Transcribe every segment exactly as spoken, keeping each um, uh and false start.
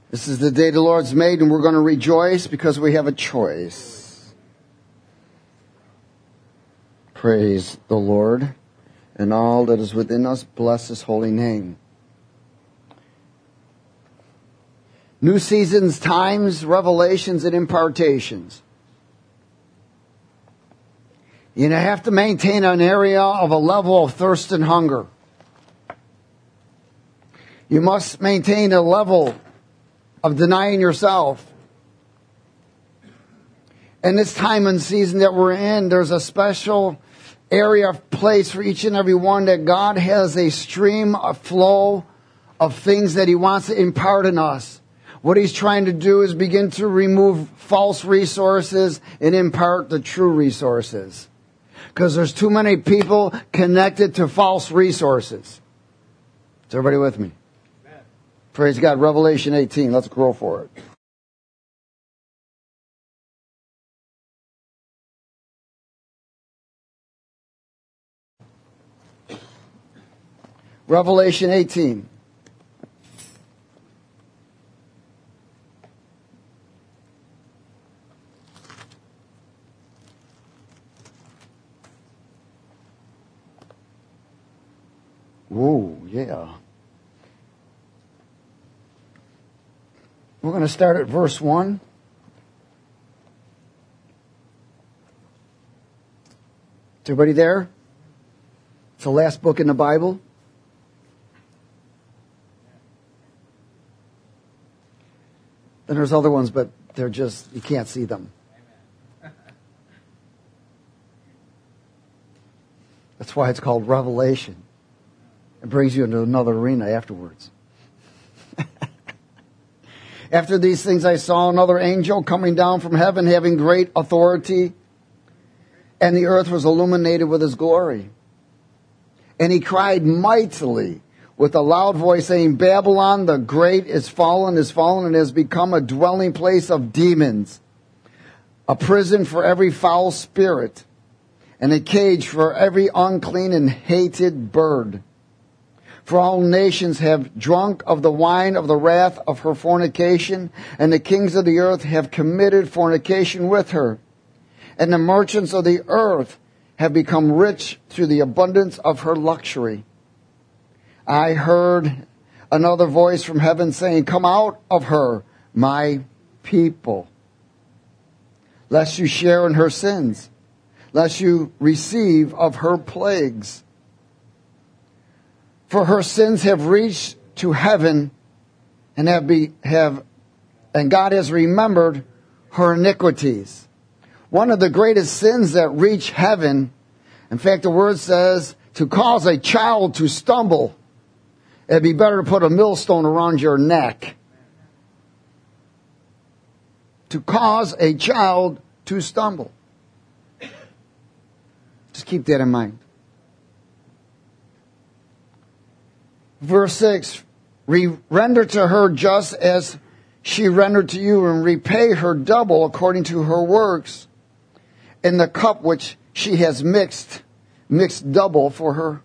This is the day the Lord's made, and we're going to rejoice because we have a choice. Praise the Lord, and all that is within us, bless His holy name. New seasons, times, revelations, and impartations. You have to maintain an area of a level of thirst and hunger. You must maintain a level of denying yourself. In this time and season that we're in, there's a special area of place for each and every one that God has a stream, a flow of things that He wants to impart in us. What He's trying to do is begin to remove false resources and impart the true resources. Because there's too many people connected to false resources. Is everybody with me? Amen. Praise God. Revelation eighteen. Let's grow for it. Revelation eighteen. Whoa, yeah. We're going to start at verse one. Is everybody there? It's the last book in the Bible. Then there's other ones, but they're just, you can't see them. That's why it's called Revelation. It brings you into another arena afterwards. After these things I saw another angel coming down from heaven, having great authority, and the earth was illuminated with his glory. And he cried mightily with a loud voice, saying, Babylon the great is fallen, is fallen, and has become a dwelling place of demons, a prison for every foul spirit, and a cage for every unclean and hated bird. For all nations have drunk of the wine of the wrath of her fornication, and the kings of the earth have committed fornication with her. And the merchants of the earth have become rich through the abundance of her luxury. I heard another voice from heaven saying, Come out of her, my people, lest you share in her sins, lest you receive of her plagues. For her sins have reached to heaven, and have be, have, and God has remembered her iniquities. One of the greatest sins that reach heaven, in fact, the word says, to cause a child to stumble. It'd be better to put a millstone around your neck. To cause a child to stumble. Just keep that in mind. Verse six, render to her just as she rendered to you, and repay her double according to her works. In the cup which she has mixed, mixed double for her.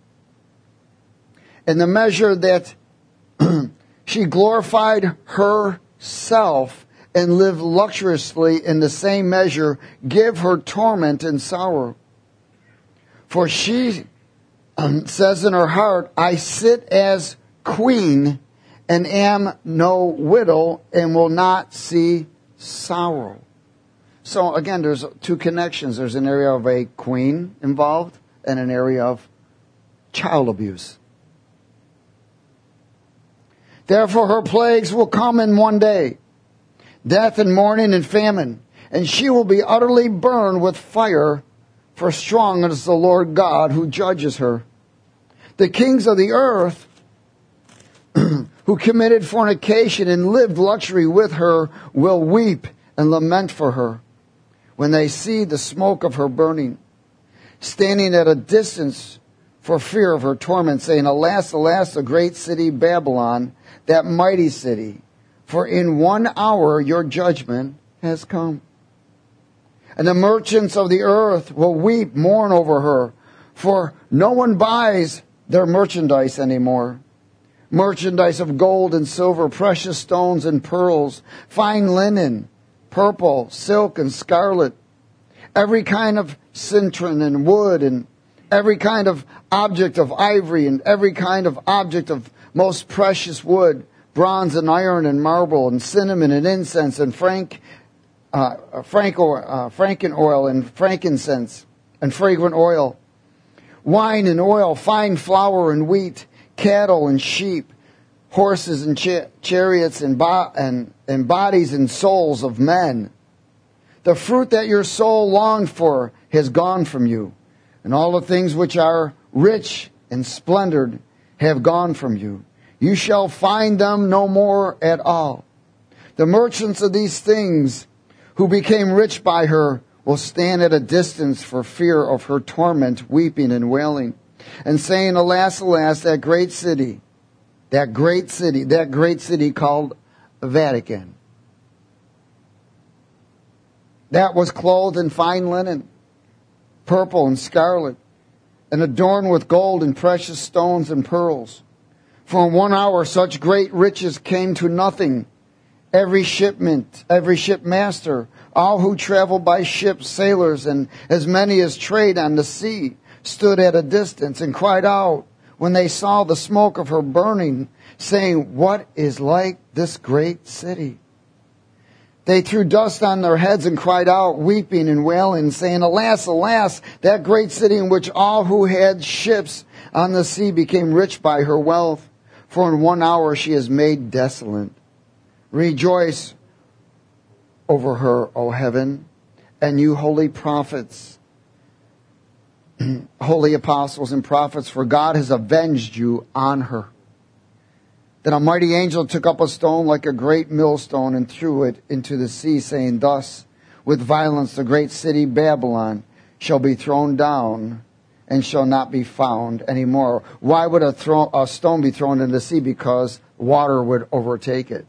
In the measure that she glorified herself and lived luxuriously, in the same measure give her torment and sorrow. For she Um, says in her heart, I sit as queen and am no widow and will not see sorrow. So again, there's two connections. There's an area of a queen involved and an area of child abuse. Therefore her plagues will come in one day, death and mourning and famine, and she will be utterly burned with fire, for strong is the Lord God who judges her. The kings of the earth who committed fornication and lived luxury with her will weep and lament for her when they see the smoke of her burning, standing at a distance for fear of her torment, saying, Alas, alas, the great city Babylon, that mighty city, for in one hour your judgment has come. And the merchants of the earth will weep, mourn over her, for no one buys their merchandise anymore, merchandise of gold and silver, precious stones and pearls, fine linen, purple, silk, and scarlet, every kind of citron and wood, and every kind of object of ivory, and every kind of object of most precious wood, bronze and iron and marble, and cinnamon and incense, and frank, uh, frank oil, uh, franken oil and frankincense, and fragrant oil, wine and oil, fine flour and wheat, cattle and sheep, horses and cha- chariots and, bo- and, and bodies and souls of men. The fruit that your soul longed for has gone from you, and all the things which are rich and splendid have gone from you. You shall find them no more at all. The merchants of these things who became rich by her will stand at a distance for fear of her torment, weeping and wailing, and saying, alas, alas, that great city, that great city, that great city called Vatican, that was clothed in fine linen, purple and scarlet, and adorned with gold and precious stones and pearls. For in one hour such great riches came to nothing. Every shipment, every shipmaster, all who travel by ship, sailors, and as many as trade on the sea, stood at a distance and cried out when they saw the smoke of her burning, saying, what is like this great city? They threw dust on their heads and cried out, weeping and wailing, saying, alas, alas, that great city in which all who had ships on the sea became rich by her wealth. For in one hour she is made desolate. Rejoice over her, O heaven, and you holy prophets, holy apostles and prophets, for God has avenged you on her. Then a mighty angel took up a stone like a great millstone and threw it into the sea, saying, thus, with violence, the great city Babylon shall be thrown down and shall not be found anymore. Why would a, throw, a stone be thrown into the sea? Because water would overtake it.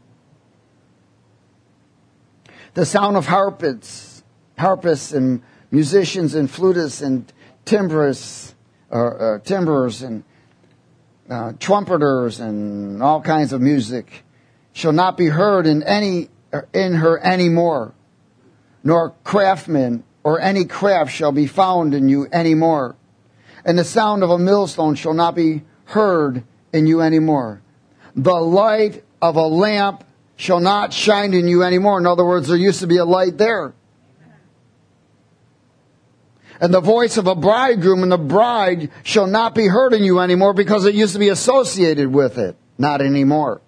The sound of harpists, harpists and musicians and flutists and timbrers, or uh, timbrers and uh, trumpeters and all kinds of music shall not be heard in any in her anymore, nor craftsmen or any craft shall be found in you anymore, and the sound of a millstone shall not be heard in you anymore. The light of a lamp shall not shine in you anymore. In other words, there used to be a light there. And the voice of a bridegroom and the bride shall not be heard in you anymore, because it used to be associated with it. Not anymore.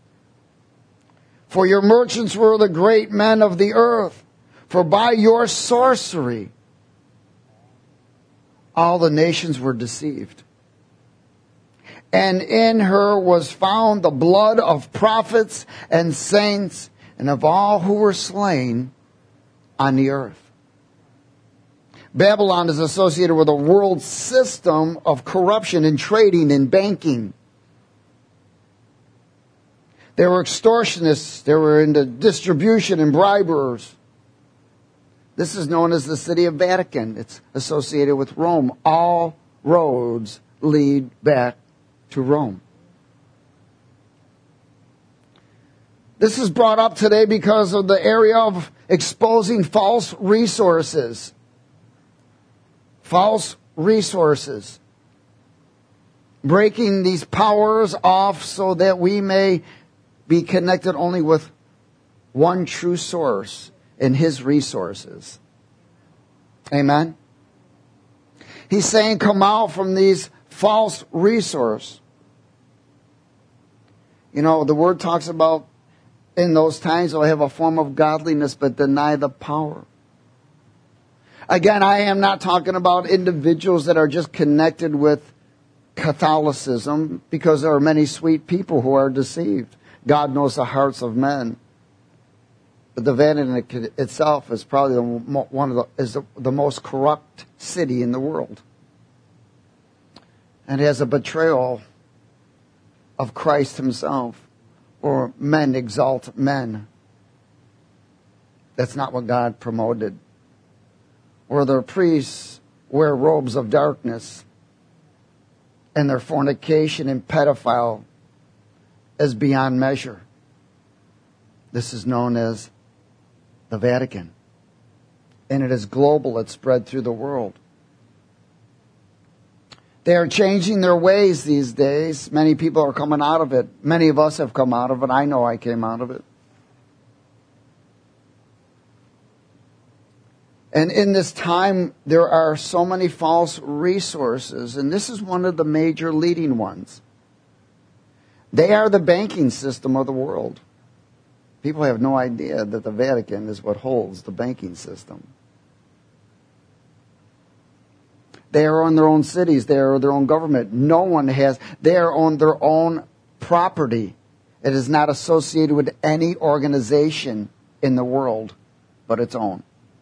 For your merchants were the great men of the earth. For by your sorcery all the nations were deceived. And in her was found the blood of prophets and saints and of all who were slain on the earth. Babylon is associated with a world system of corruption in trading and banking. They were extortionists. They were into distribution and briberers. This is known as the city of Vatican. It's associated with Rome. All roads lead back to Rome. This is brought up today because of the area of exposing false resources. False resources. Breaking these powers off so that we may be connected only with one true source in His resources. Amen? He's saying, come out from these false resource. You know, the Word talks about in those times they'll have a form of godliness but deny the power. Again, I am not talking about individuals that are just connected with Catholicism, because there are many sweet people who are deceived. God knows the hearts of men. But the Vatican itself is probably the, one of the, is the, the most corrupt city in the world. And has a betrayal of Christ Himself, or men exalt men. That's not what God promoted. Or their priests wear robes of darkness, and their fornication and pedophile is beyond measure. This is known as the Vatican. And it is global. It's spread through the world. They are changing their ways these days. Many people are coming out of it. Many of us have come out of it. I know I came out of it. And in this time, there are so many false resources, and this is one of the major leading ones. They are the banking system of the world. People have no idea that the Vatican is what holds the banking system. They are on their own cities. They are their own government. No one has. They are on their own property. It is not associated with any organization in the world but its own.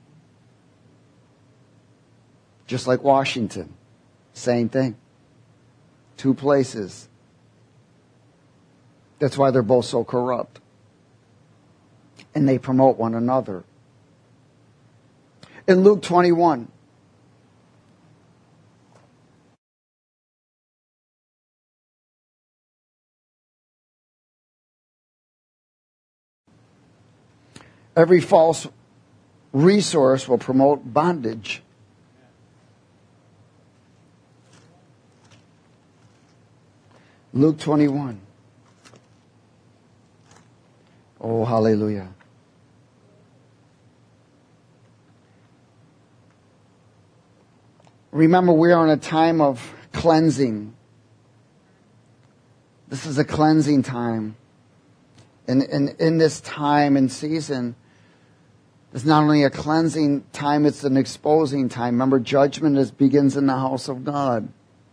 Just like Washington. Same thing. Two places. That's why they're both so corrupt. And they promote one another. In Luke twenty-one, every false resource will promote bondage. Luke twenty-one. Oh, hallelujah. Remember, we are in a time of cleansing. This is a cleansing time. And in, in, in this time and season, it's not only a cleansing time, it's an exposing time. Remember, judgment is, begins in the house of God.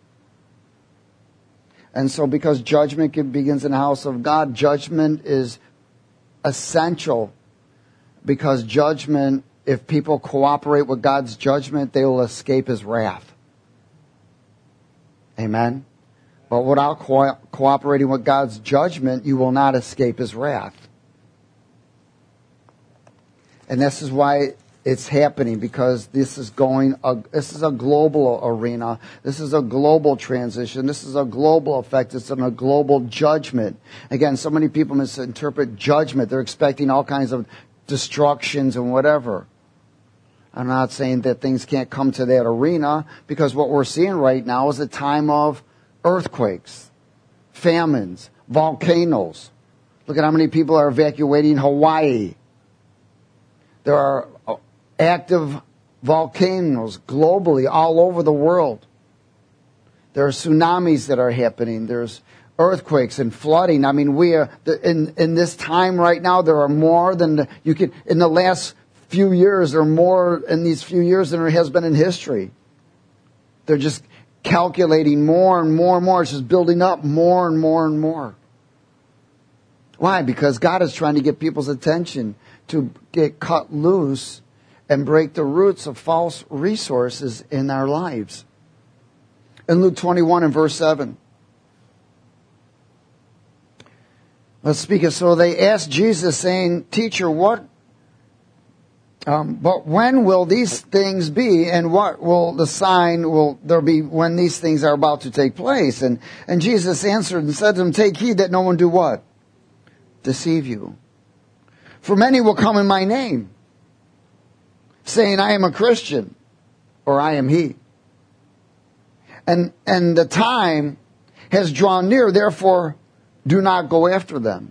And so because judgment begins in the house of God, judgment is essential. Because judgment, if people cooperate with God's judgment, they will escape His wrath. Amen? But without co- cooperating with God's judgment, you will not escape His wrath. And this is why it's happening, because this is going, uh, this is a global arena. This is a global transition. This is a global effect. It's a global judgment. Again, so many people misinterpret judgment. They're expecting all kinds of destructions and whatever. I'm not saying that things can't come to that arena, because what we're seeing right now is a time of earthquakes, famines, volcanoes. Look at how many people are evacuating Hawaii. There are active volcanoes globally all over the world. There are tsunamis that are happening. There's earthquakes and flooding. I mean, we are in in this time right now. There are more than the, you can in the last few years. There are more in these few years than there has been in history. They're just calculating more and more and more. It's just building up more and more and more. Why? Because God is trying to get people's attention to get cut loose and break the roots of false resources in our lives. In Luke twenty-one and verse seven. Let's speak it. So they asked Jesus, saying, Teacher, what, um, but when will these things be, and what will the sign will there be when these things are about to take place? And, and Jesus answered and said to them, Take heed that no one do what? Deceive you. For many will come in my name, saying, I am a Christian, or I am he. And, and the time has drawn near, therefore do not go after them.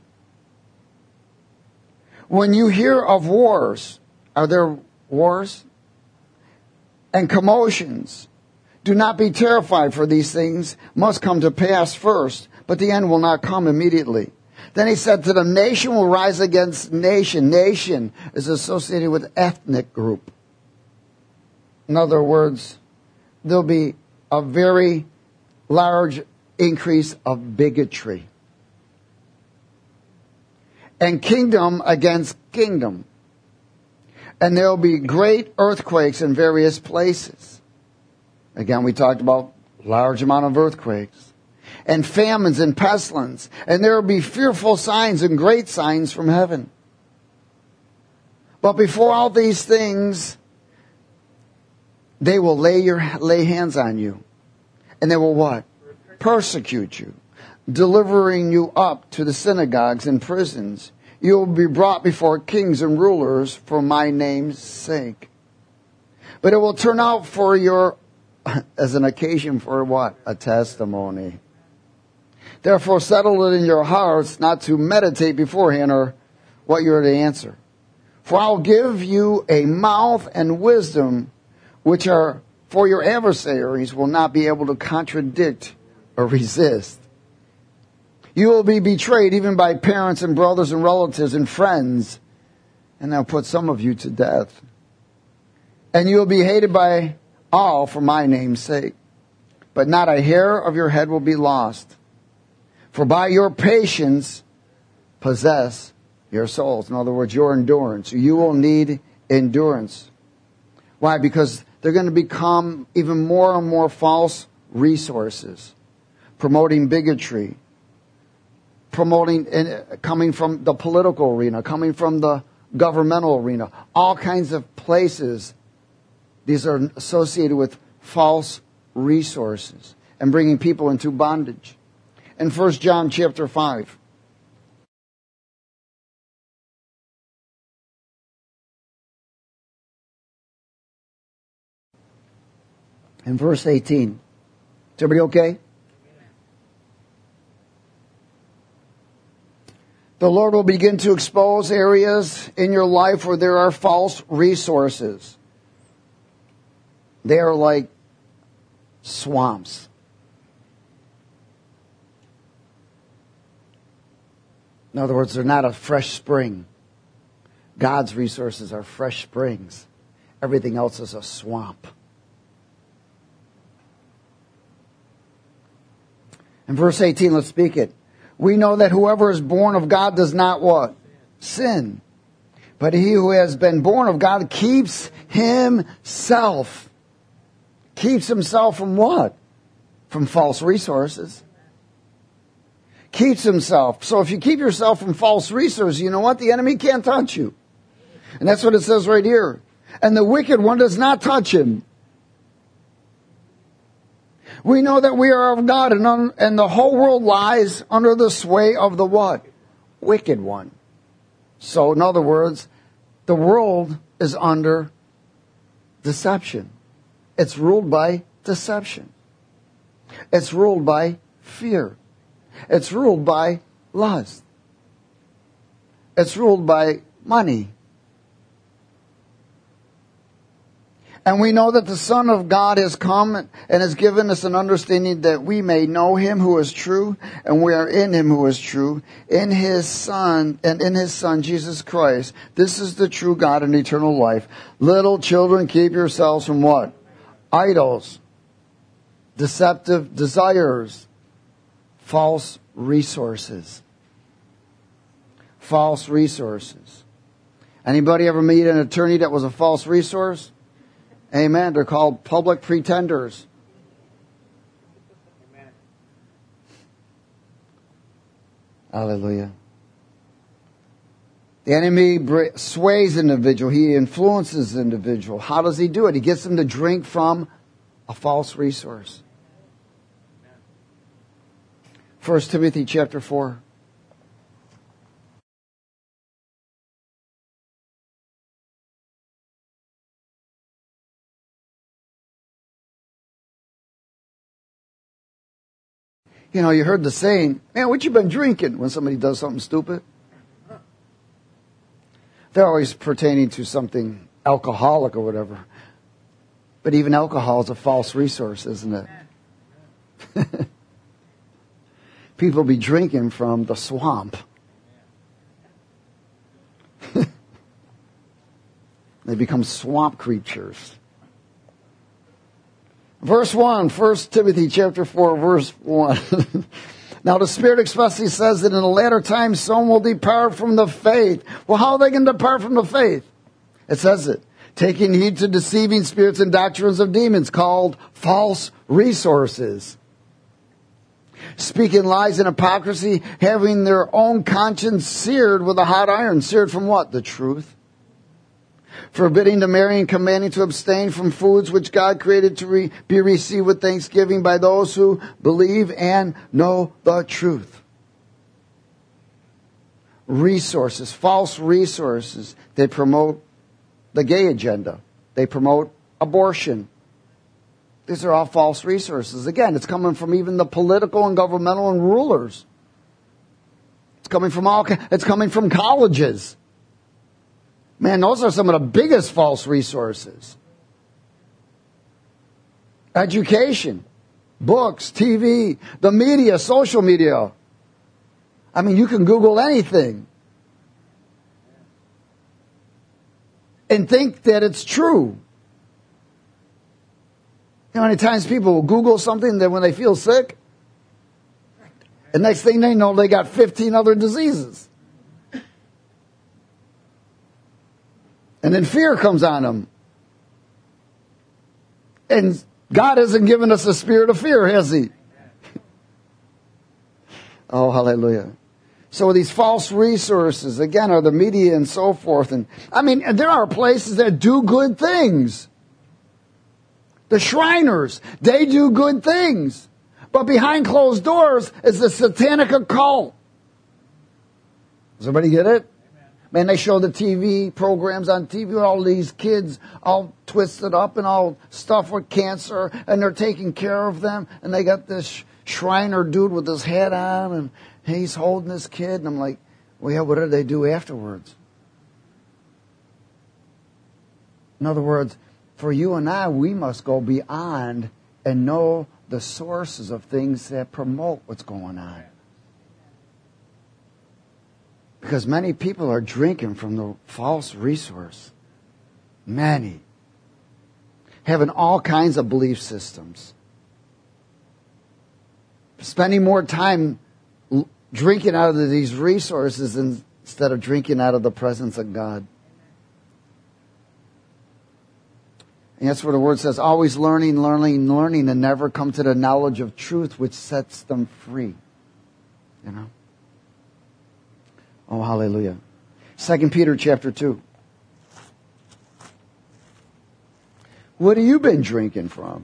When you hear of wars, are there wars? And commotions, do not be terrified, for these things must come to pass first, but the end will not come immediately. Then he said to them, nation will rise against nation. Nation is associated with ethnic group. In other words, there'll be a very large increase of bigotry. And kingdom against kingdom. And there'll be great earthquakes in various places. Again, we talked about large amount of earthquakes. And famines and pestilence. And there will be fearful signs and great signs from heaven. But before all these things, they will lay your lay hands on you. And they will what? Persecute you. delivering you up to the synagogues and prisons. You will be brought before kings and rulers for my name's sake. But it will turn out for your, as an occasion for what? A testimony. Therefore settle it in your hearts not to meditate beforehand or what you are to answer. For I'll give you a mouth and wisdom which are for your adversaries will not be able to contradict or resist. You will be betrayed even by parents and brothers and relatives and friends, and they'll put some of you to death. And you will be hated by all for my name's sake. But not a hair of your head will be lost. For by your patience possess your souls. In other words, your endurance. You will need endurance. Why? Because they're going to become even more and more false resources, promoting bigotry, promoting, coming from the political arena, coming from the governmental arena, all kinds of places. These are associated with false resources and bringing people into bondage. In First John chapter five, in verse eighteen. Is everybody okay? The Lord will begin to expose areas in your life where there are false resources. They are like swamps. In other words, they're not a fresh spring. God's resources are fresh springs. Everything else is a swamp. In verse eighteen, let's speak it. We know that whoever is born of God does not what? Sin. But he who has been born of God keeps himself. Keeps himself from what? From false resources. Keeps himself. So if you keep yourself from false resources, you know what? The enemy can't touch you. And that's what it says right here. And the wicked one does not touch him. We know that we are of God, and, un, and the whole world lies under the sway of the what? Wicked one. So, in other words, the world is under deception. It's ruled by deception. It's ruled by fear. It's ruled by lust. It's ruled by money. And we know that the Son of God has come and has given us an understanding that we may know him who is true, and we are in him who is true, in his Son, and in his Son, Jesus Christ. This is the true God and eternal life. Little children, keep yourselves from what? Idols, deceptive desires, false resources. False resources. Anybody ever meet an attorney that was a false resource? Amen. They're called public pretenders. Amen. Hallelujah. The enemy sways an individual. He influences the individual. How does he do it? He gets them to drink from a false resource. First Timothy chapter four. You know, you heard the saying, man, what you been drinking when somebody does something stupid? They're always pertaining to something alcoholic or whatever. But even alcohol is a false resource, isn't it? People be drinking from the swamp. They become swamp creatures. Verse one, First Timothy chapter four, verse one. Now the Spirit expressly says that in the latter times some will depart from the faith. Well, how are they going to depart from the faith? It says it. Taking heed to deceiving spirits and doctrines of demons called false resources. Speaking lies and hypocrisy, having their own conscience seared with a hot iron. Seared from what? The truth. forbidding to marry and commanding to abstain from foods which God created to re- be received with thanksgiving by those who believe and know the truth. Resources, false resources. They promote the gay agenda. They promote abortion. These are all false resources. Again, it's coming from even the political and governmental and rulers. It's coming from all, it's coming from colleges. Man, those are some of the biggest false resources. Education, books, T V, the media, social media. I mean, you can Google anything and think that it's true. You know how many times people will Google something that when they feel sick, the next thing they know, they got fifteen other diseases. And then fear comes on them. And God hasn't given us a spirit of fear, has He? Oh, hallelujah. So these false resources, again, are the media and so forth. And I mean, there are places that do good things. The Shriners, they do good things. But behind closed doors is the satanic occult. Does everybody get it? Man, they show the T V programs on T V with all these kids all twisted up and all stuff with cancer, and they're taking care of them, and they got this Shriner dude with his hat on, and he's holding this kid, and I'm like, well, yeah, what do they do afterwards? In other words, for you and I, we must go beyond and know the sources of things that promote what's going on. Because many people are drinking from the false resource. Many. Having all kinds of belief systems. Spending more time drinking out of these resources instead of drinking out of the presence of God. And that's where the word says, always learning, learning, learning, and never come to the knowledge of truth which sets them free. You know? Oh, hallelujah. Second Peter chapter two. What have you been drinking from?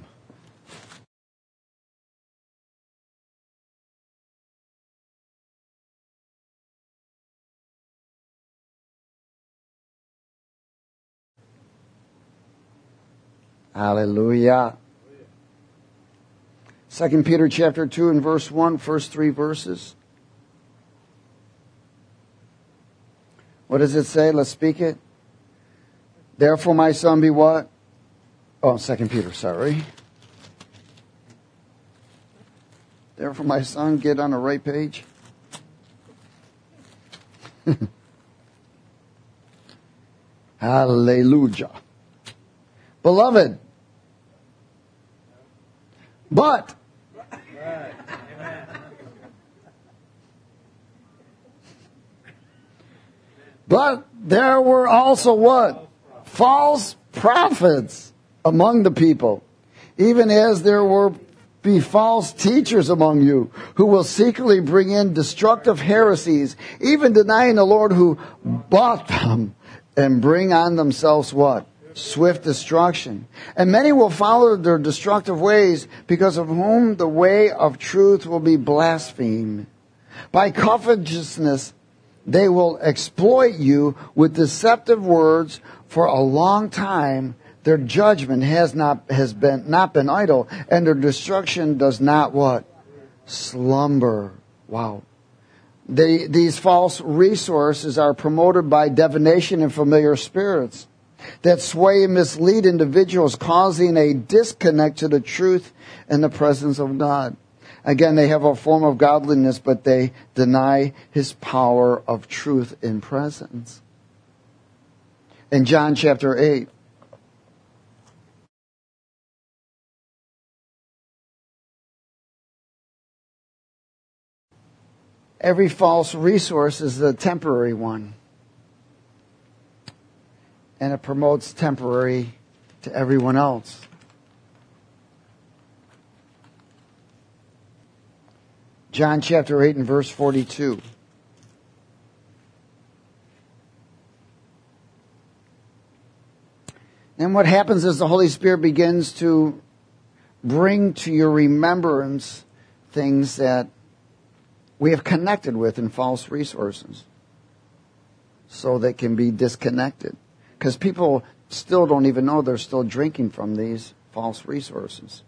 Hallelujah. Second Peter chapter two and verse one, first three verses. What does it say? Let's speak it. Therefore, my son, be what? Oh, Second Peter, sorry. Therefore, my son, get on the right page. Hallelujah. Beloved, but But there were also what? False prophets among the people, even as there will be false teachers among you, who will secretly bring in destructive heresies, even denying the Lord who bought them, and bring on themselves what? Swift destruction. And many will follow their destructive ways, because of whom the way of truth will be blasphemed. By covetousness, they will exploit you with deceptive words. For a long time, their judgment has not has been not been idle, and their destruction does not what? Slumber. Wow. They, these false resources are promoted by divination and familiar spirits that sway and mislead individuals, causing a disconnect to the truth and the presence of God. Again, they have a form of godliness, but they deny His power of truth in presence. In John chapter eight, every false resource is a temporary one. And it promotes temporary to everyone else. John chapter eight and verse forty-two. And what happens is the Holy Spirit begins to bring to your remembrance things that we have connected with in false resources, so they can be disconnected. Because people still don't even know they're still drinking from these false resources.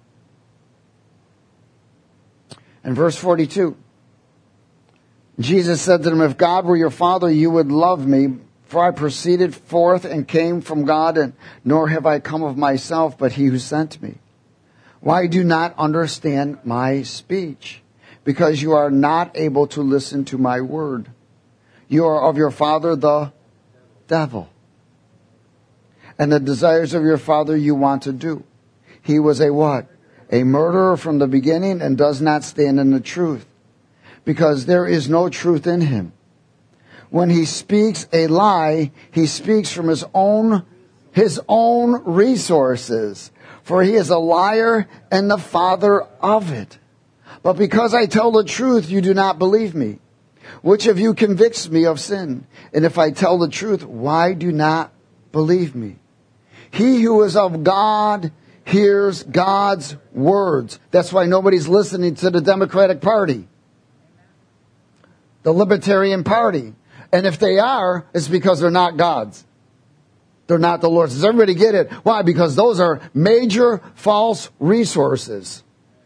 In verse forty-two, Jesus said to them, if God were your Father, you would love me, for I proceeded forth and came from God, and nor have I come of myself, but he who sent me. Why do you not understand my speech? Because you are not able to listen to my word. You are of your father, the devil. And the desires of your father you want to do. He was a what? A murderer from the beginning, and does not stand in the truth, because there is no truth in him. When he speaks a lie, he speaks from his own, his own resources, for he is a liar and the father of it. But because I tell the truth, you do not believe me. Which of you convicts me of sin? And if I tell the truth, why do you not believe me? He who is of God hears God's words. That's why nobody's listening to the Democratic Party, the Libertarian Party. And if they are, it's because they're not God's. They're not the Lord's. Does everybody get it? Why? Because those are major false resources.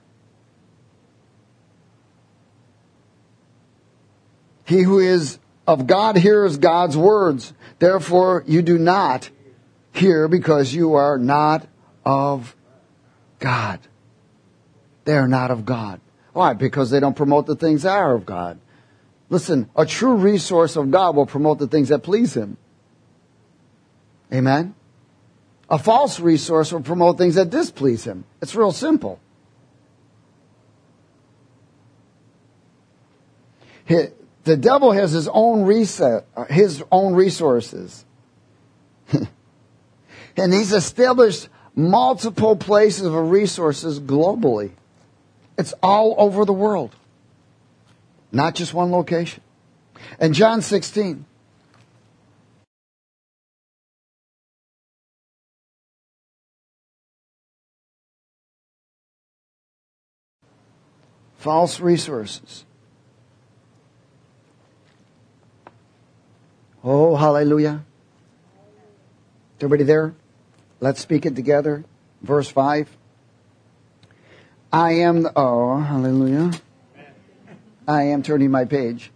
He who is of God hears God's words. Therefore, you do not hear, because you are not of God. They are not of God. Why? Because they don't promote the things that are of God. Listen, a true resource of God will promote the things that please him. Amen? A false resource will promote things that displease him. It's real simple. The devil has his own reset, his own resources. And he's established multiple places of resources globally. It's all over the world. Not just one location. In John sixteen, false resources. Oh, hallelujah. Everybody there? Let's speak it together. Verse five. I am the, oh, hallelujah. I am turning my page.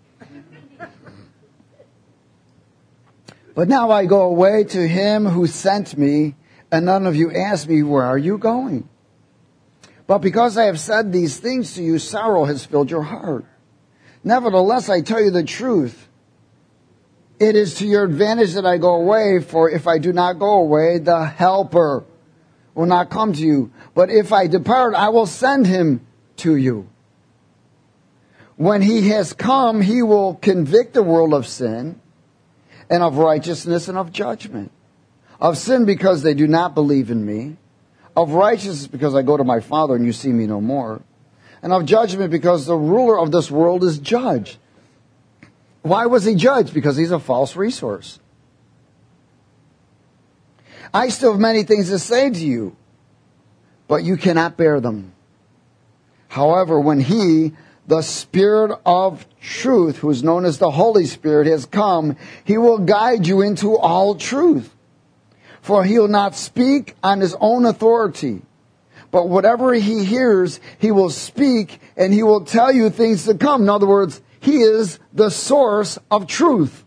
But now I go away to him who sent me, and none of you ask me, where are you going? But because I have said these things to you, sorrow has filled your heart. Nevertheless, I tell you the truth. It is to your advantage that I go away, for if I do not go away, the Helper will not come to you. But if I depart, I will send him to you. When he has come, he will convict the world of sin, and of righteousness, and of judgment. Of sin, because they do not believe in me. Of righteousness, because I go to my Father and you see me no more. And of judgment, because the ruler of this world is judged. Why was he judged? Because he's a false resource. I still have many things to say to you, but you cannot bear them. However, when he, the Spirit of truth, who is known as the Holy Spirit, has come, he will guide you into all truth. For he will not speak on his own authority, but whatever he hears, he will speak, and he will tell you things to come. In other words, he is the source of truth.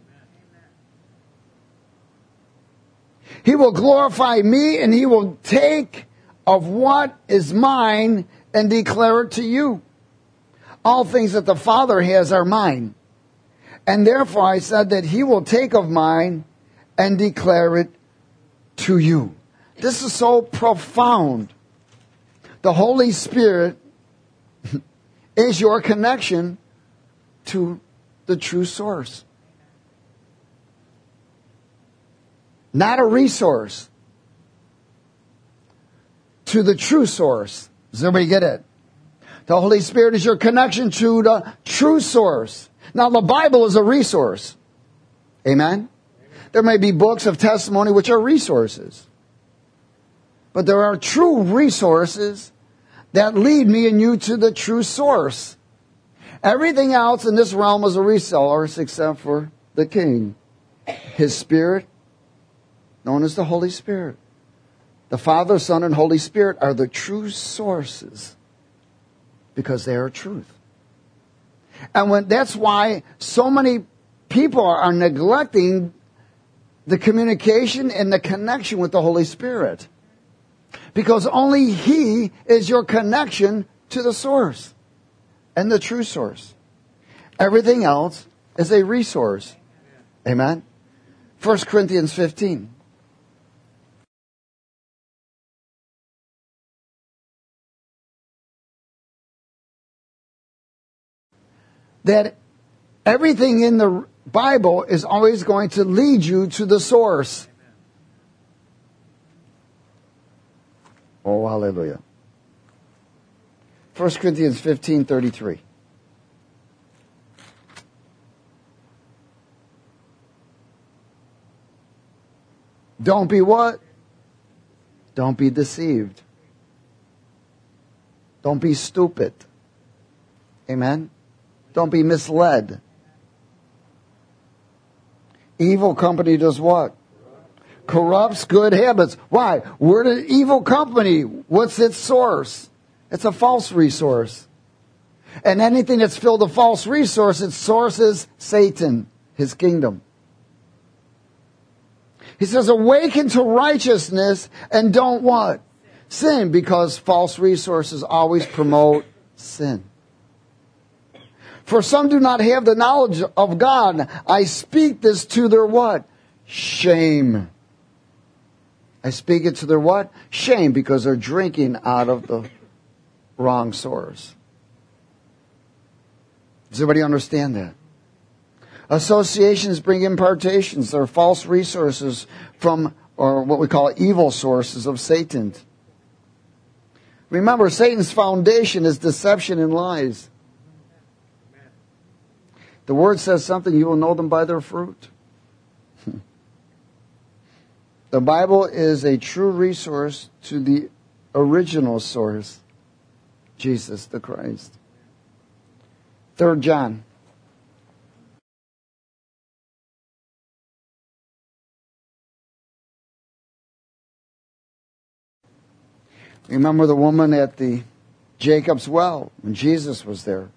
He will glorify me, and he will take of what is mine and declare it to you. All things that the Father has are mine. And therefore I said that he will take of mine and declare it to you. This is so profound. The Holy Spirit is your connection to the true source. Not a resource. To the true source. Does everybody get it? The Holy Spirit is your connection to the true source. Now, the Bible is a resource. Amen? There may be books of testimony which are resources. But there are true resources that lead me and you to the true source. Everything else in this realm is a resource except for the King. His Spirit, known as the Holy Spirit. The Father, Son, and Holy Spirit are the true sources because they are truth. And when that's why so many people are neglecting the communication and the connection with the Holy Spirit. Because only He is your connection to the source and the true source. Everything else is a resource. Amen? First Corinthians fifteen. That everything in the Bible is always going to lead you to the source. Oh, hallelujah. First Corinthians fifteen thirty-three. Don't be what? Don't be deceived. Don't be stupid. Amen? Don't be misled. Evil company does what? Corrupts good habits. Why? Where did evil company? What's its source? It's a false resource. And anything that's filled with false resource, its source is Satan, his kingdom. He says, awaken to righteousness and don't what? Sin, because false resources always promote sin. For some do not have the knowledge of God. I speak this to their what? Shame. I speak it to their what? Shame, because they're drinking out of the wrong source. Does everybody understand that? Associations bring impartations. They're false resources from, or what we call evil sources of Satan. Remember, Satan's foundation is deception and lies. The Word says something, you will know them by their fruit. The Bible is a true resource to the original source, Jesus the Christ. Third John. Remember the woman at the Jacob's well when Jesus was there.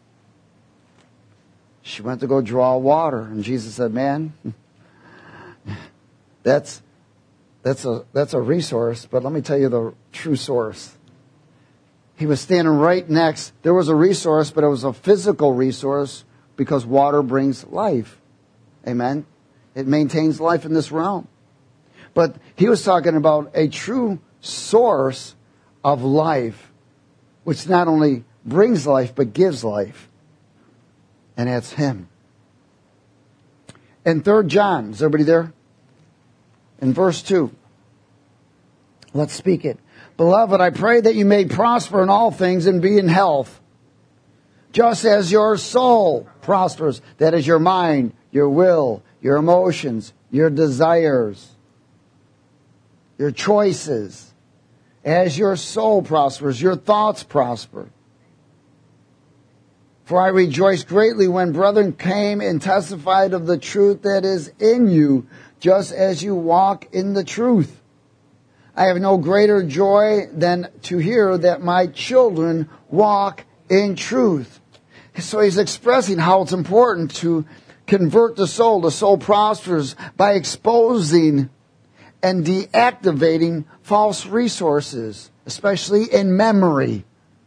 She went to go draw water, and Jesus said, man, that's that's a that's a resource, but let me tell you the true source. He was standing right next. There was a resource, but it was a physical resource because water brings life. Amen? It maintains life in this realm. But he was talking about a true source of life, which not only brings life, but gives life. And that's Him. In Third John, is everybody there? In verse two. Let's speak it. Beloved, I pray that you may prosper in all things and be in health, just as your soul prospers. That is your mind, your will, your emotions, your desires, your choices. As your soul prospers, your thoughts prosper. For I rejoiced greatly when brethren came and testified of the truth that is in you, just as you walk in the truth. I have no greater joy than to hear that my children walk in truth. So he's expressing how it's important to convert the soul. The soul prospers by exposing and deactivating false resources, especially in memory.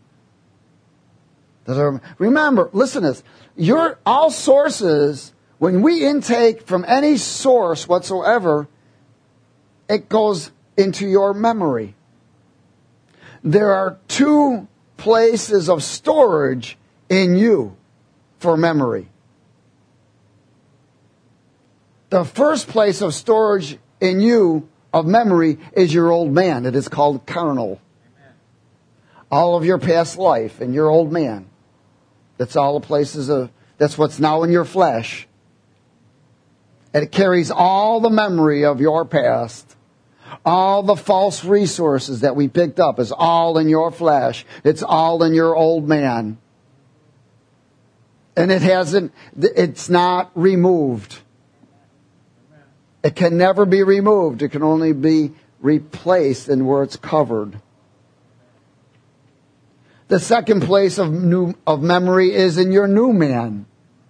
That are, remember, listen to this. Your, all sources, when we intake from any source whatsoever, it goes into your memory. There are two places of storage in you for memory. The first place of storage in you of memory is your old man. It is called carnal. Amen. All of your past life and your old man. That's all the places of, that's what's now in your flesh. And it carries all the memory of your past. All the false resources that we picked up is all in your flesh. It's all in your old man. And it hasn't, it's not removed. It can never be removed. It can only be replaced in where it's covered. The second place of new, of memory is in your new man.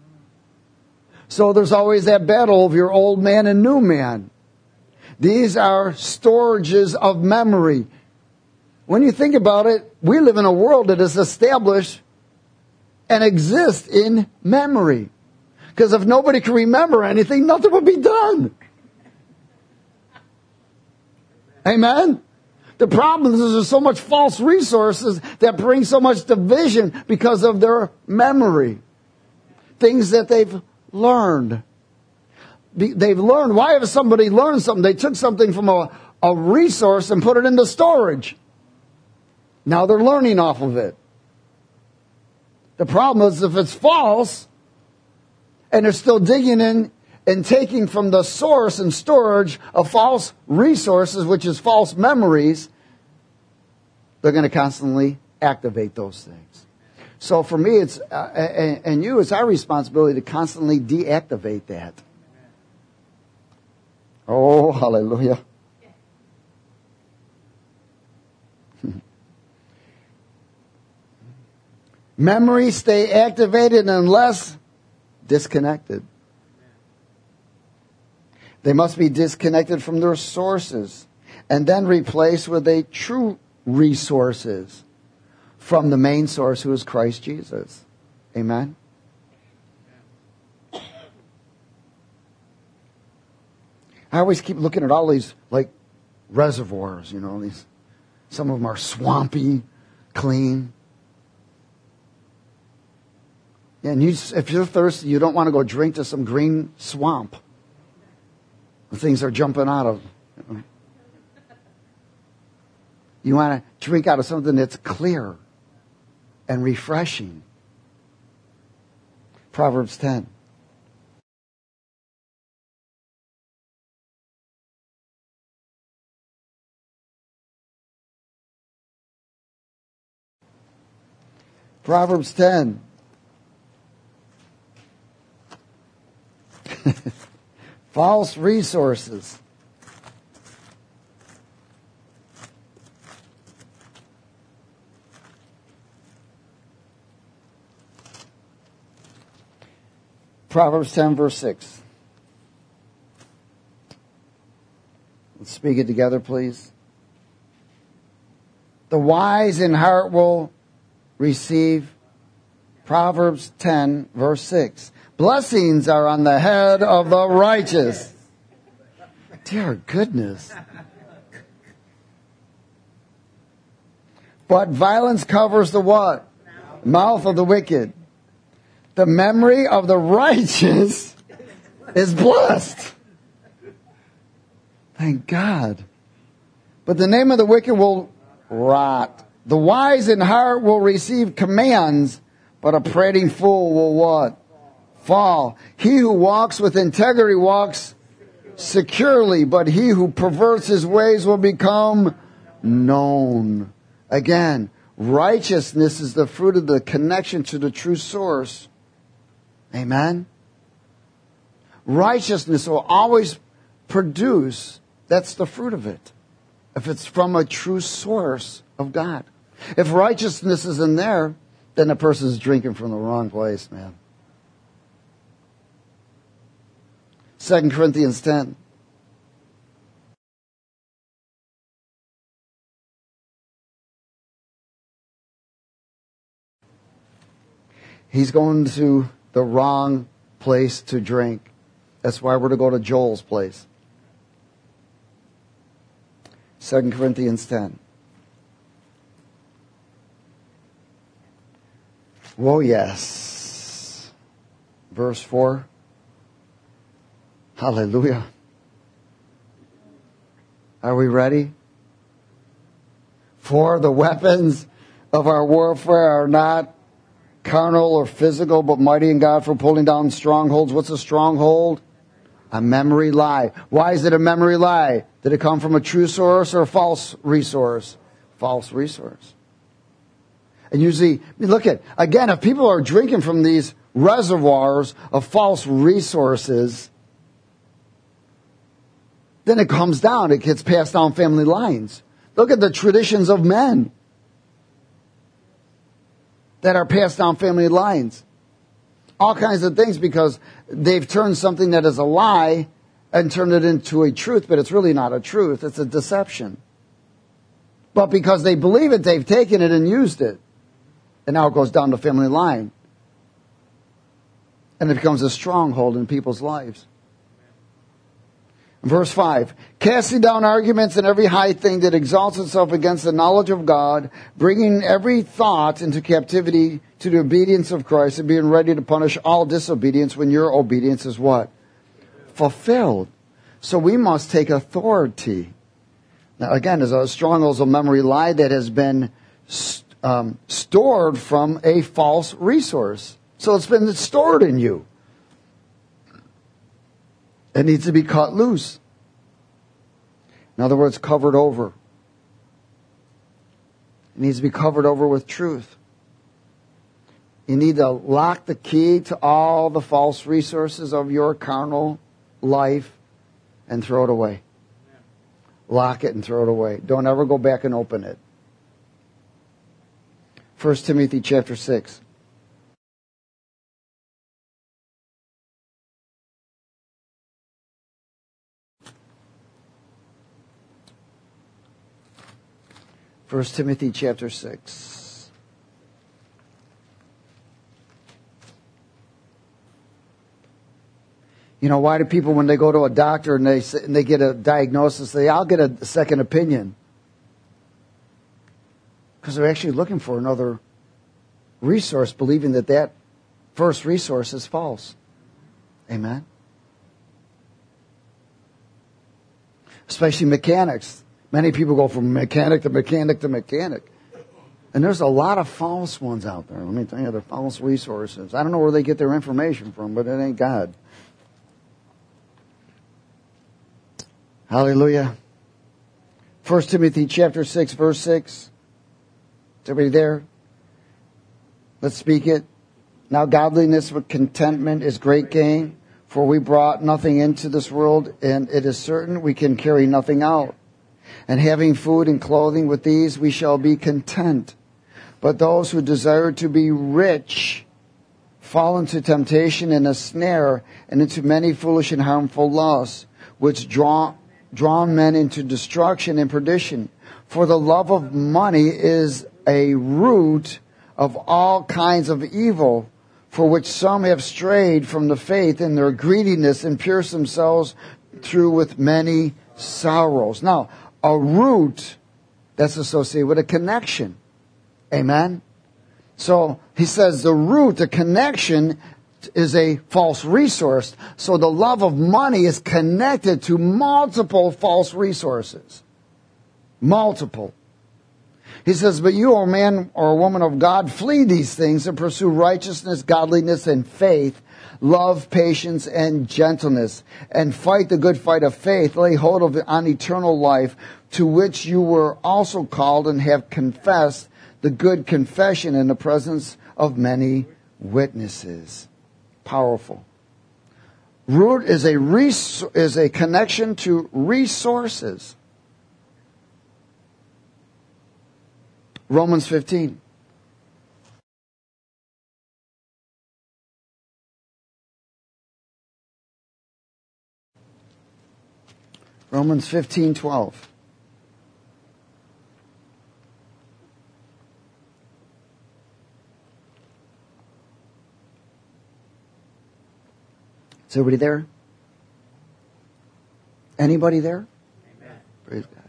So there's always that battle of your old man and new man. These are storages of memory. When you think about it, we live in a world that is established and exists in memory. Because if nobody can remember anything, nothing would be done. Amen? The problem is there's so much false resources that bring so much division because of their memory. Things that they've learned. They've learned. Why have somebody learned something? They took something from a, a resource and put it into storage. Now they're learning off of it. The problem is if it's false and they're still digging in and taking from the source and storage of false resources, which is false memories, they're going to constantly activate those things. So for me, it's uh, and, and you, it's our responsibility to constantly deactivate that. Oh, hallelujah. Memories stay activated unless disconnected. They must be disconnected from their sources and then replaced with a true resources from the main source, who is Christ Jesus. Amen? I always keep looking at all these, like, reservoirs, you know, these, some of them are swampy, clean. Yeah, and you, if you're thirsty, you don't want to go drink to some green swamp. The things are jumping out of. You know. You want to drink out of something that's clear and refreshing. Proverbs ten. Proverbs ten. False resources. Proverbs ten, verse six. Let's speak it together, please. The wise in heart will receive. Proverbs ten, verse six. Blessings are on the head of the righteous. Dear goodness. But violence covers the what? Mouth of the wicked. The memory of the righteous is blessed. Thank God. But the name of the wicked will rot. The wise in heart will receive commands, but a prating fool will what? Fall. He who walks with integrity walks securely, but he who perverts his ways will become known. Again, righteousness is the fruit of the connection to the true source. Amen? Righteousness will always produce, that's the fruit of it, if it's from a true source of God. If righteousness isn't there, then the person's drinking from the wrong place, man. Second Corinthians ten. He's going to the wrong place to drink. That's why we're to go to Joel's place. Second Corinthians ten. Whoa, yes. Verse four. Hallelujah. Are we ready? For the weapons of our warfare are not carnal or physical, but mighty in God for pulling down strongholds. What's a stronghold? A memory lie. Why is it a memory lie? Did it come from a true source or a false resource? False resource. And usually, look at, again, if people are drinking from these reservoirs of false resources, then it comes down. It gets passed down family lines. Look at the traditions of men that are passed down family lines. All kinds of things because they've turned something that is a lie and turned it into a truth, but it's really not a truth. It's a deception. But because they believe it, they've taken it and used it. And now it goes down the family line. And it becomes a stronghold in people's lives. Verse five, casting down arguments and every high thing that exalts itself against the knowledge of God, bringing every thought into captivity to the obedience of Christ, and being ready to punish all disobedience when your obedience is what? Fulfilled. So we must take authority. Now again, there's a stronghold of memory lie that has been um, stored from a false resource. So it's been stored in you. It needs to be cut loose. In other words, covered over. It needs to be covered over with truth. You need to lock the key to all the false resources of your carnal life and throw it away. Lock it and throw it away. Don't ever go back and open it. First Timothy chapter six. First Timothy chapter six. You know, why do people, when they go to a doctor and they and they get a diagnosis, they I'll get a second opinion? Because they're actually looking for another resource, believing that that first resource is false. Amen? Especially mechanics. Many people go from mechanic to mechanic to mechanic. And there's a lot of false ones out there. Let me tell you, they're false resources. I don't know where they get their information from, but it ain't God. Hallelujah. First Timothy chapter six, verse six. Is everybody there? Let's speak it. Now godliness with contentment is great gain, for we brought nothing into this world, and it is certain we can carry nothing out. And having food and clothing, with these we shall be content. But those who desire to be rich fall into temptation and a snare, and into many foolish and harmful lusts, which draw, draw men into destruction and perdition. For the love of money is a root of all kinds of evil, for which some have strayed from the faith in their greediness and pierced themselves through with many sorrows. Now, a root that's associated with a connection. Amen? So he says the root, the connection, is a false resource. So the love of money is connected to multiple false resources. Multiple. He says, but you, O man or woman of God, flee these things and pursue righteousness, godliness, and faith, love, patience, and gentleness, and fight the good fight of faith. Lay hold of it on eternal life, to which you were also called and have confessed the good confession in the presence of many witnesses. Powerful. Root is a res- is a connection to resources. Romans fifteen. Romans fifteen twelve. Is everybody there? Anybody there? Amen. Praise God.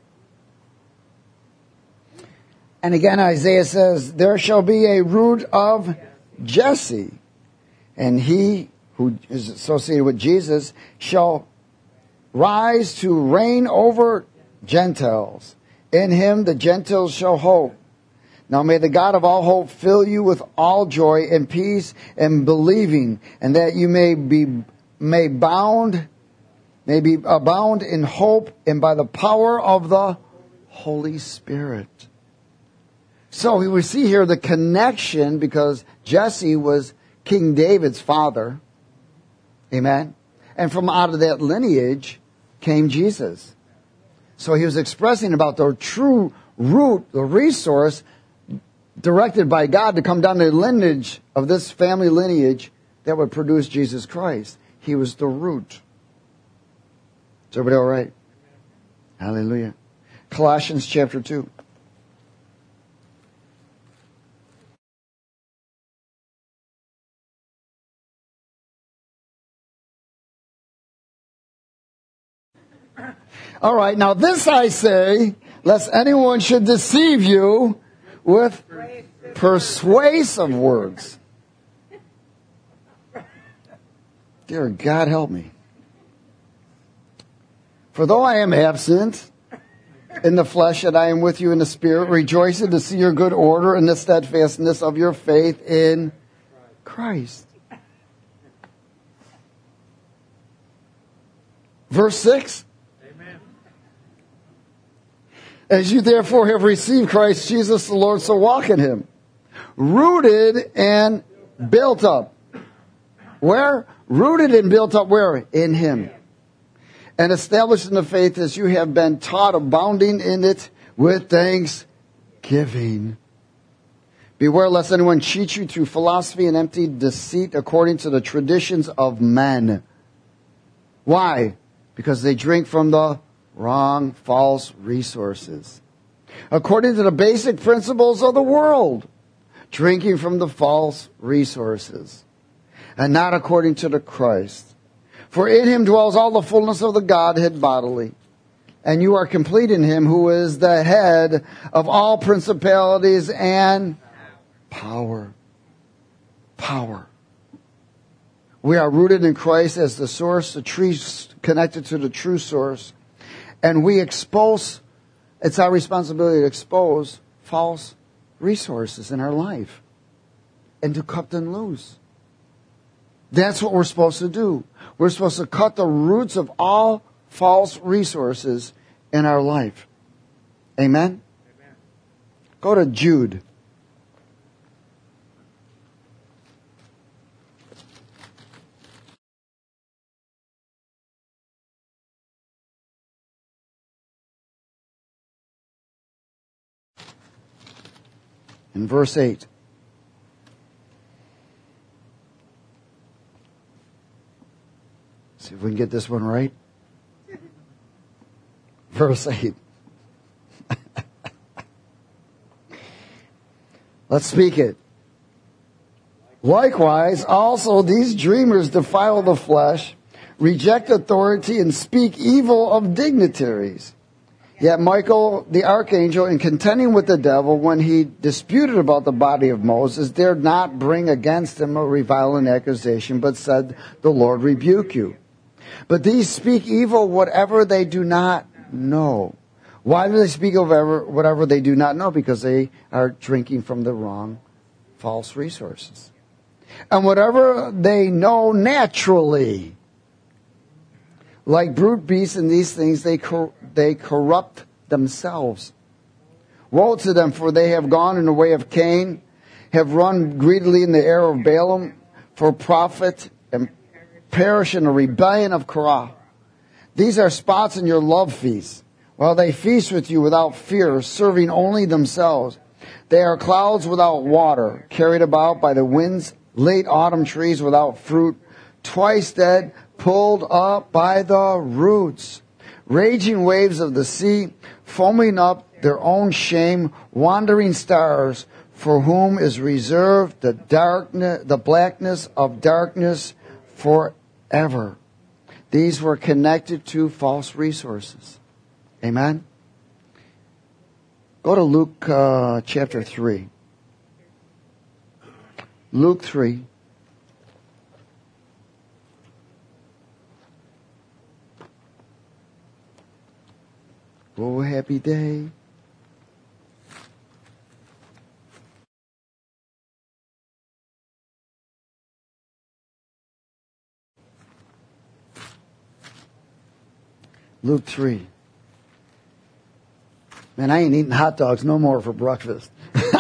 And again, Isaiah says, there shall be a root of Jesse, and he who is associated with Jesus shall rise to reign over Gentiles. In him the Gentiles shall hope. Now may the God of all hope fill you with all joy and peace and believing, and that you may be may bound, may be abound in hope and by the power of the Holy Spirit. So we see here the connection, because Jesse was King David's father. Amen. And from out of that lineage came Jesus. So he was expressing about the true root, the resource directed by God to come down the lineage of this family lineage that would produce Jesus Christ. He was the root. Is everybody all right? Hallelujah. Colossians chapter two. All right, now this I say, lest anyone should deceive you with persuasive words. Dear God, help me. For though I am absent in the flesh, yet I am with you in the spirit, rejoicing to see your good order and the steadfastness of your faith in Christ. Verse six. As you therefore have received Christ Jesus the Lord, so walk in him. Rooted and built up. Where? Rooted and built up where? In him. And established in the faith as you have been taught, abounding in it with thanksgiving. Beware lest anyone cheat you through philosophy and empty deceit according to the traditions of men. Why? Because they drink from the wrong, false resources. According to the basic principles of the world, drinking from the false resources, and not according to the Christ. For in him dwells all the fullness of the Godhead bodily, and you are complete in him who is the head of all principalities and power. Power. We are rooted in Christ as the source, the tree connected to the true source. And we expose, it's our responsibility to expose false resources in our life and to cut them loose. That's what we're supposed to do. We're supposed to cut the roots of all false resources in our life. Amen? Amen. Go to Jude. In verse eight. See if we can get this one right. Verse eight. Let's speak it. Likewise, also these dreamers defile the flesh, reject authority, and speak evil of dignitaries. Yet Michael, the archangel, in contending with the devil, when he disputed about the body of Moses, dared not bring against him a reviling accusation, but said, the Lord rebuke you. But these speak evil whatever they do not know. Why do they speak of ever, whatever they do not know? Because they are drinking from the wrong, false resources. And whatever they know naturally, like brute beasts in these things, they cor- they corrupt themselves. Woe to them, for they have gone in the way of Cain, have run greedily in the error of Balaam for profit, and perish in the rebellion of Korah. These are spots in your love feasts, while they feast with you without fear, serving only themselves. They are clouds without water, carried about by the winds, late autumn trees without fruit, twice dead, pulled up by the roots, raging waves of the sea, foaming up their own shame, wandering stars, for whom is reserved the darkness, the blackness of darkness forever. These were connected to false resources. Amen? Go to Luke uh, chapter three. Luke three. Oh, happy day. Luke three. Man, I ain't eating hot dogs no more for breakfast.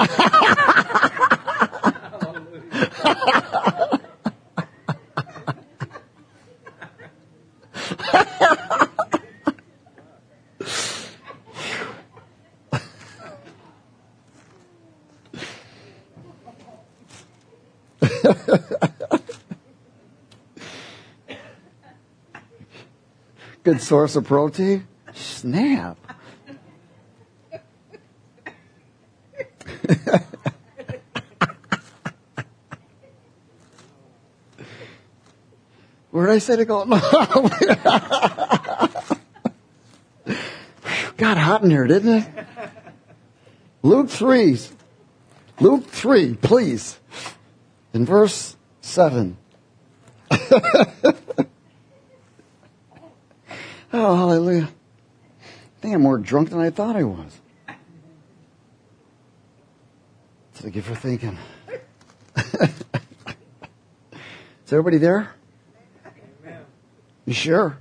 Good source of protein. Snap. Where did I say to go? Got hot in here, didn't it? Luke three. Luke three, please. In verse seven. Oh, hallelujah. I think I'm more drunk than I thought I was. Thank you for thinking. Is everybody there? Amen. You sure?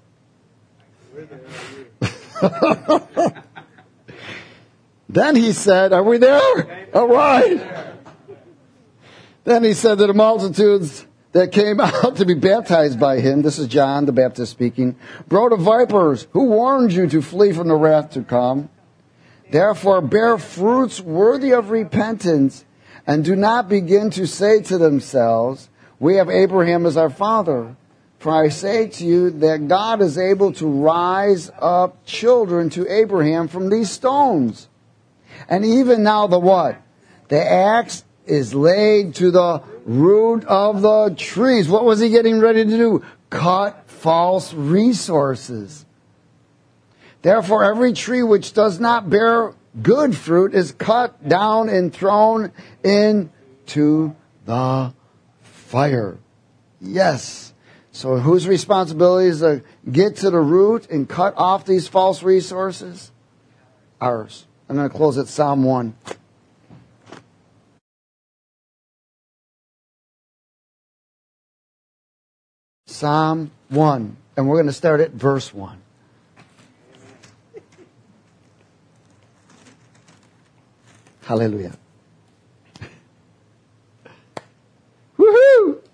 Then he said, are we there? All right. Then he said to the multitudes that came out to be baptized by him, this is John the Baptist speaking, brood of vipers, who warned you to flee from the wrath to come? Therefore bear fruits worthy of repentance, and do not begin to say to themselves, we have Abraham as our father. For I say to you that God is able to rise up children to Abraham from these stones. And even now the what? The axe is laid to the root of the trees. What was he getting ready to do? Cut false resources. Therefore, every tree which does not bear good fruit is cut down and thrown into the fire. Yes. So whose responsibility is to get to the root and cut off these false resources? Ours. I'm going to close at Psalm one. Psalm one. And we're going to start at verse one. Hallelujah. Woohoo!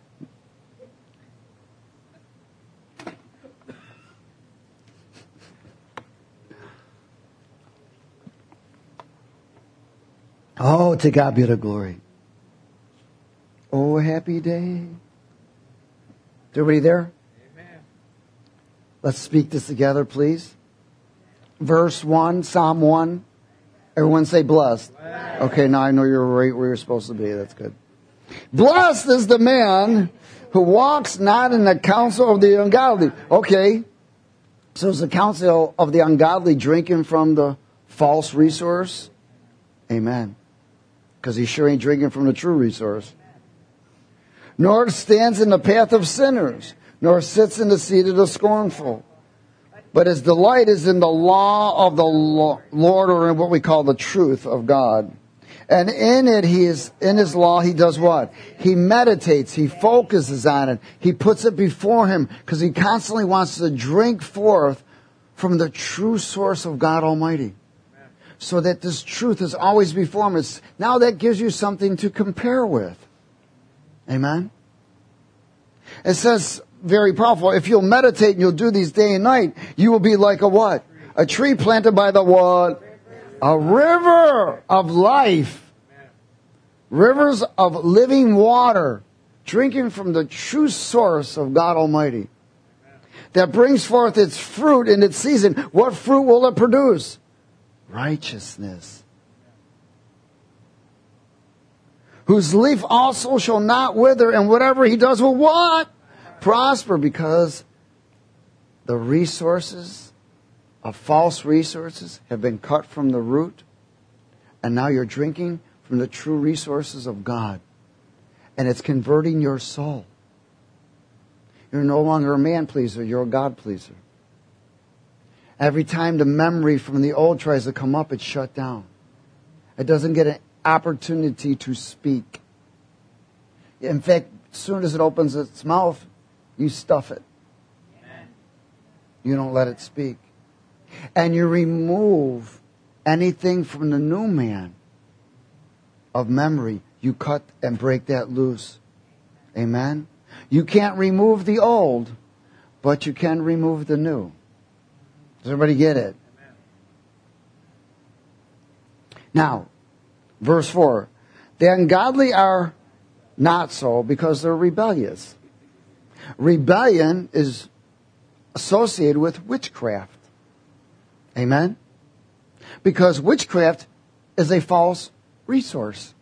Oh, to God be the glory. Oh, happy day. Is everybody there? Amen. Let's speak this together, please. Verse one, Psalm one. Everyone say blessed. Blessed. Okay, now I know you're right where you're supposed to be. That's good. Blessed is the man who walks not in the counsel of the ungodly. Okay. So is the counsel of the ungodly drinking from the false resource? Amen. Because he sure ain't drinking from the true resource. Nor stands in the path of sinners, nor sits in the seat of the scornful. But his delight is in the law of the Lord, or in what we call the truth of God. And in it, he is, in his law, he does what? He meditates, he focuses on it, he puts it before him, because he constantly wants to drink forth from the true source of God Almighty. So that this truth is always before him. It's, now that gives you something to compare with. Amen? It says, very powerful, if you'll meditate and you'll do these day and night, you will be like a what? A tree planted by the what? A river of life. Rivers of living water, drinking from the true source of God Almighty. That brings forth its fruit in its season. What fruit will it produce? Righteousness. Whose leaf also shall not wither, and whatever he does will what? Prosper, because the resources of false resources have been cut from the root, and now you're drinking from the true resources of God, and it's converting your soul. You're no longer a man pleaser, you're a God pleaser. Every time the memory from the old tries to come up, it's shut down. It doesn't get an opportunity to speak. In fact, as soon as it opens its mouth, you stuff it. You don't let it speak. and you remove anything from the new man of memory, you cut and break that loose. Amen? You can't remove the old, but you can remove the new. Does everybody get it? Now, verse four. The ungodly are not so because they're rebellious. Rebellion is associated with witchcraft. Amen? Because witchcraft is a false resource.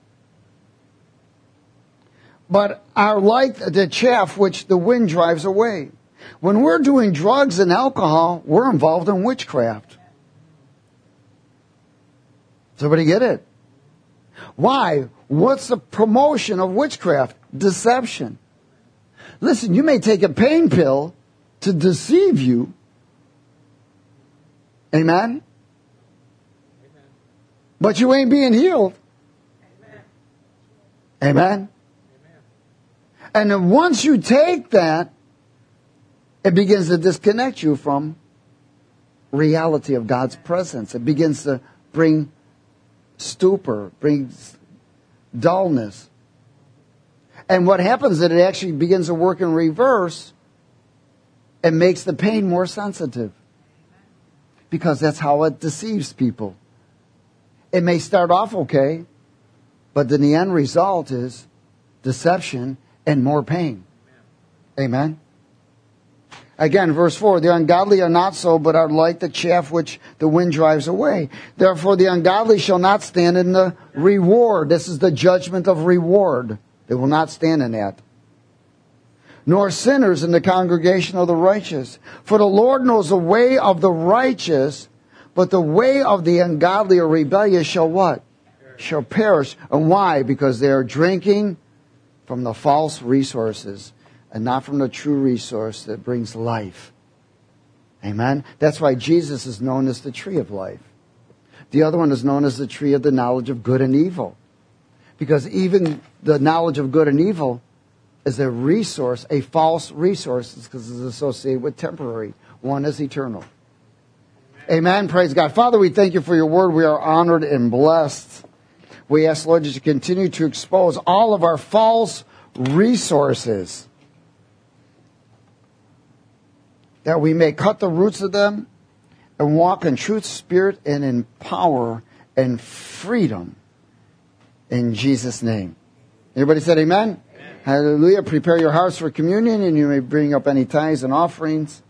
But are like the chaff which the wind drives away. When we're doing drugs and alcohol, we're involved in witchcraft. Does everybody get it? Why? What's the promotion of witchcraft? Deception. Listen, you may take a pain pill to deceive you. Amen? But you ain't being healed. Amen? And then once you take that, it begins to disconnect you from reality of God's presence. It begins to bring stupor, brings dullness. And what happens is that it actually begins to work in reverse and makes the pain more sensitive. Because that's how it deceives people. It may start off okay, but then the end result is deception and more pain. Amen? Again, verse four, the ungodly are not so, but are like the chaff which the wind drives away. Therefore, the ungodly shall not stand in the reward. This is the judgment of reward. They will not stand in that. Nor sinners in the congregation of the righteous. For the Lord knows the way of the righteous, but the way of the ungodly or rebellious shall what? Shall perish. And why? Because they are drinking from the false resources and not from the true resource that brings life. Amen? That's why Jesus is known as the tree of life. The other one is known as the tree of the knowledge of good and evil. Because even the knowledge of good and evil is a resource, a false resource, because it's associated with temporary. One is eternal. Amen. Amen. Praise God. Father, we thank you for your word. We are honored and blessed. We ask, Lord, that you continue to expose all of our false resources, that we may cut the roots of them and walk in truth, spirit, and in power and freedom. In Jesus' name. Everybody said amen? Amen. Hallelujah. Prepare your hearts for communion, and you may bring up any tithes and offerings.